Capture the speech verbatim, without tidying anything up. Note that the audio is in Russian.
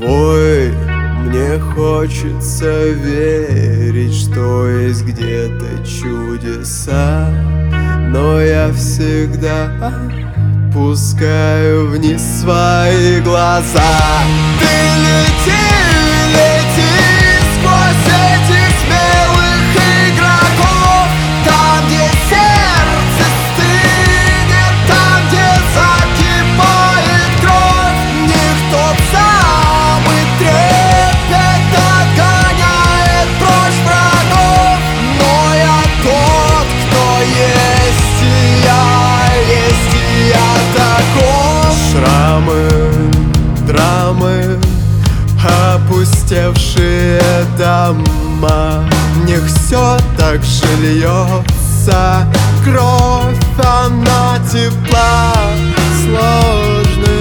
твой. Мне хочется верить, что есть где-то чудеса, но я всегда пускаю вниз свои глаза. Ты лети, лети сквозь этих смелых игроков, там, где сердце стынет, там, где закипает кровь. В них тот самый трепет догоняет прочь врагов, но я тот, кто есть, и я есть, и я таков. Шрамы, драмы, опустевшие дома, в них все так же льется кровь, она тепла, сложная.